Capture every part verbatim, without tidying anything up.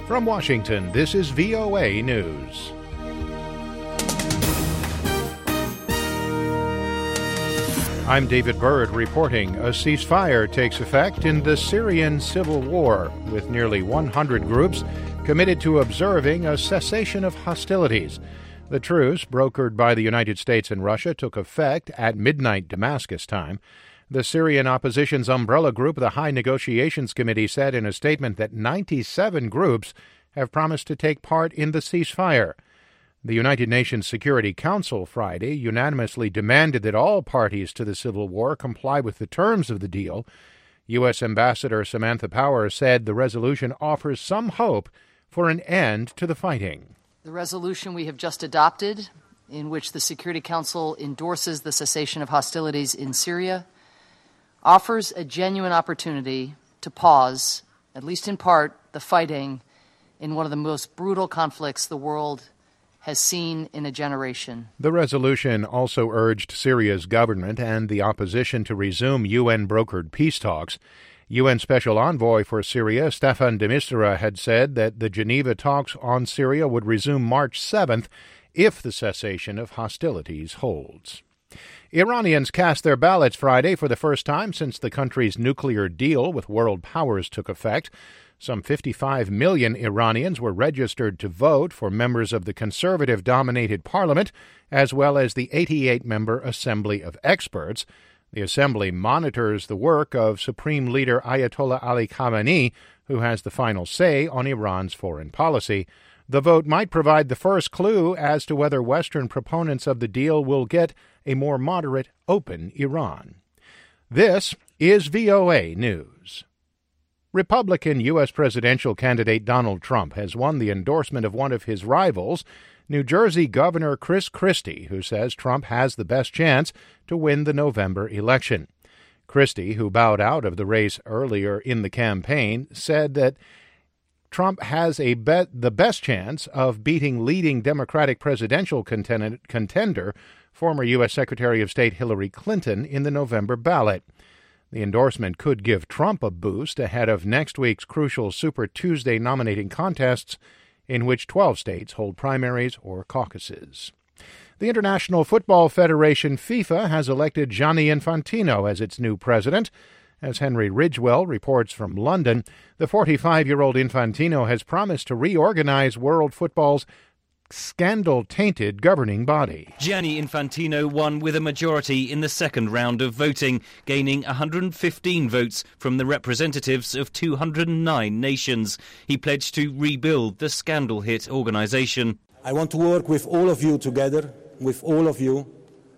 From Washington, this is V O A News. I'm David Byrd reporting. A ceasefire takes effect in the Syrian civil war, with nearly one hundred groups committed to observing a cessation of hostilities. The truce, brokered by the United States and Russia, took effect at midnight Damascus time. The Syrian opposition's umbrella group, the High Negotiations Committee, said in a statement that ninety-seven groups have promised to take part in the ceasefire. The United Nations Security Council Friday unanimously demanded that all parties to the civil war comply with the terms of the deal. U S. Ambassador Samantha Power said the resolution offers some hope for an end to the fighting. The resolution we have just adopted, in which the Security Council endorses the cessation of hostilities in Syria, offers a genuine opportunity to pause, at least in part, the fighting in one of the most brutal conflicts the world has seen in a generation. The resolution also urged Syria's government and the opposition to resume U N-brokered peace talks. U N Special Envoy for Syria, Staffan de Mistura, had said that the Geneva talks on Syria would resume March seventh if the cessation of hostilities holds. Iranians cast their ballots Friday for the first time since the country's nuclear deal with world powers took effect. Some fifty-five million Iranians were registered to vote for members of the conservative-dominated parliament, as well as the eighty-eight member Assembly of Experts. The assembly monitors the work of Supreme Leader Ayatollah Ali Khamenei, who has the final say on Iran's foreign policy. The vote might provide the first clue as to whether Western proponents of the deal will get a more moderate, open Iran. This is V O A News. Republican U S presidential candidate Donald Trump has won the endorsement of one of his rivals, New Jersey Governor Chris Christie, who says Trump has the best chance to win the November election. Christie, who bowed out of the race earlier in the campaign, said that Trump has a bet the best chance of beating leading Democratic presidential contend- contender, former U S. Secretary of State Hillary Clinton, in the November ballot. The endorsement could give Trump a boost ahead of next week's crucial Super Tuesday nominating contests, in which twelve states hold primaries or caucuses. The International Football Federation, FIFA, has elected Gianni Infantino as its new president. As Henry Ridgewell reports from London, the forty-five-year-old Infantino has promised to reorganize world football's scandal-tainted governing body. Gianni Infantino won with a majority in the second round of voting, gaining one hundred fifteen votes from the representatives of two hundred nine nations. He pledged to rebuild the scandal-hit organisation. I want to work with all of you together, with all of you,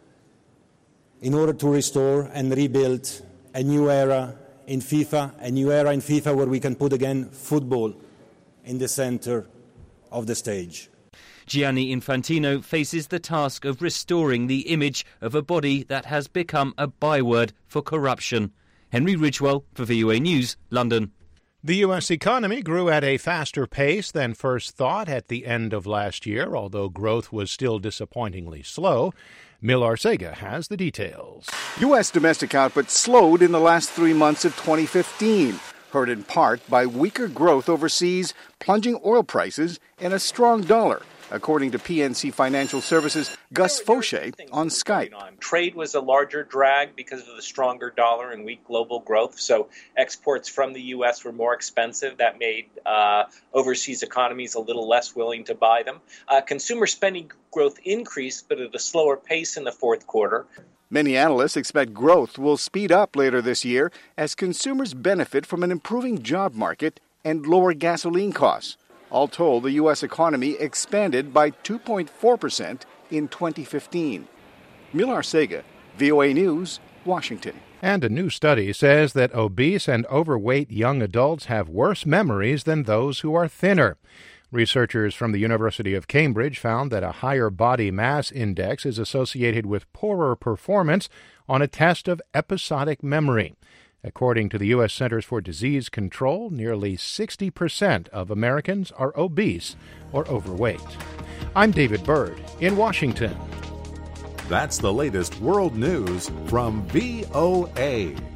in order to restore and rebuild a new era in FIFA, a new era in FIFA where we can put again football in the centre of the stage. Gianni Infantino faces the task of restoring the image of a body that has become a byword for corruption. Henry Ridgewell for V O A News, London. The U S economy grew at a faster pace than first thought at the end of last year, although growth was still disappointingly slow. Millar Sega has the details. U S domestic output slowed in the last three months of twenty fifteen, hurt in part by weaker growth overseas, plunging oil prices, and a strong dollar, according to P N C Financial Services' Gus Fauché on Skype. Trade was a larger drag because of the stronger dollar and weak global growth, so exports from the U S were more expensive. That made uh, overseas economies a little less willing to buy them. Uh, consumer spending growth increased, but at a slower pace in the fourth quarter. Many analysts expect growth will speed up later this year as consumers benefit from an improving job market and lower gasoline costs. All told, the U S economy expanded by two point four percent in twenty fifteen. Millar Sega, V O A News, Washington. And a new study says that obese and overweight young adults have worse memories than those who are thinner. Researchers from the University of Cambridge found that a higher body mass index is associated with poorer performance on a test of episodic memory. According to the U S. Centers for Disease Control, nearly sixty percent of Americans are obese or overweight. I'm David Byrd in Washington. That's the latest world news from V O A.